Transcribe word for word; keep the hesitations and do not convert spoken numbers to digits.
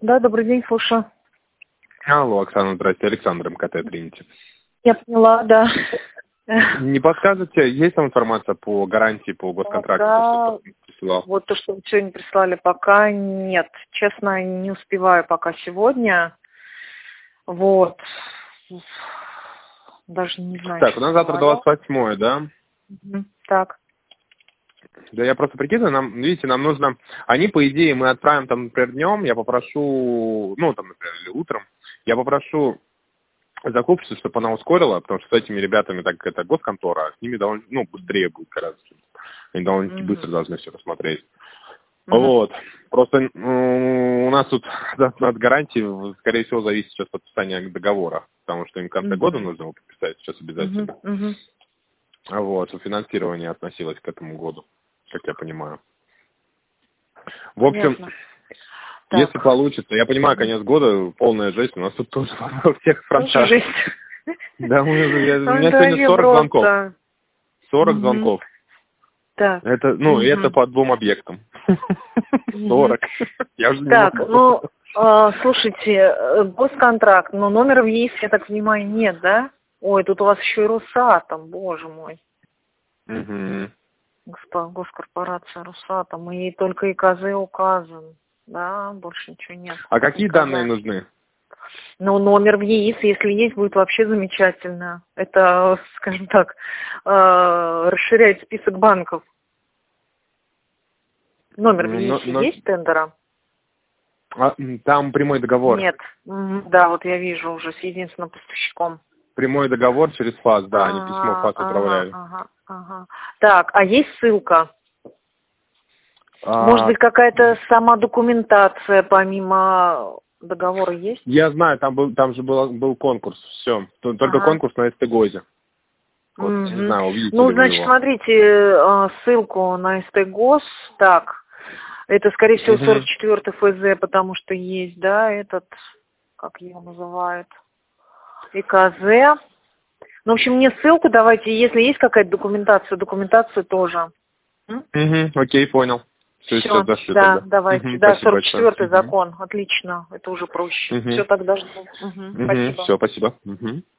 Да, добрый день, слушаю. Алло, Оксана, здрасте, Александр, МКТ Тринити. Я поняла, да. Не подскажете, есть там информация по гарантии, по госконтракту? Пока... То, вот то, что вы сегодня прислали, пока нет. Честно, не успеваю пока сегодня. Вот. Даже не знаю. Так, у нас завтра двадцать восьмое, да? Угу. Так. Да я просто прикидываю, нам, видите, нам нужно... Они, по идее, мы отправим там, например, днем, я попрошу, ну, там, например, или утром, я попрошу закупщицу, чтобы она ускорила, потому что с этими ребятами, так как это госконтора, с ними довольно, ну, быстрее будет гораздо. Они довольно-таки mm-hmm. быстро должны все посмотреть. Mm-hmm. Вот. Просто ну, у нас тут от, от гарантии, скорее всего, зависит сейчас подписание договора, потому что им в конце mm-hmm. года нужно его подписать сейчас обязательно. Mm-hmm. А вот, финансирование относилось к этому году, как я понимаю. В общем, Понятно. если Так. получится, я понимаю, конец года, полная жесть, у нас тут тоже во всех фронтах. Жесть. Да, у меня сегодня сорок звонков. сорок звонков. Так. Это, ну, угу. это по двум объектам. сорок. Я уже не так, могу. ну, э, слушайте, госконтракт, но номера в ЕИС, я так понимаю, нет, да? Ой, тут у вас еще и Росатом, боже мой. Угу. Госпо, госкорпорация Росатом, и только ИКЗ указан, да, больше ничего нет. А какие ИКЗ. данные нужны? Ну, номер в ЕИС, если есть, будет вообще замечательно. Это, скажем так, э, расширяет список банков. Номер в ЕИС но, но... есть тендера? А, там прямой договор. Нет. Да, вот я вижу уже с единственным поставщиком. Прямой договор через ФАС, да, они ага, письмо в ФАС ага, отправляли. Ага, ага. Так, а есть ссылка? А... Может быть, какая-то сама документация помимо договора есть? Я знаю, там был, там же был, был конкурс, все. Только ага. конкурс на СТГОЗе. Вот, Mm-hmm. не знаю, увидите ну, ли значит, вы его. смотрите, ссылку на СТГОЗ, так, это, скорее всего, Mm-hmm. сорок четвёртый ФЗ, потому что есть, да, этот, как его называют, ИКЗ. Ну, в общем, мне ссылку давайте, если есть какая-то документация, документацию тоже. Угу, окей, понял. Все, все, все, дошли да, тогда. давайте, Угу, да, спасибо сорок четвёртый большое. закон, отлично, это уже проще. Угу. Все, тогда жду. Угу, Угу, спасибо. все, спасибо. Угу.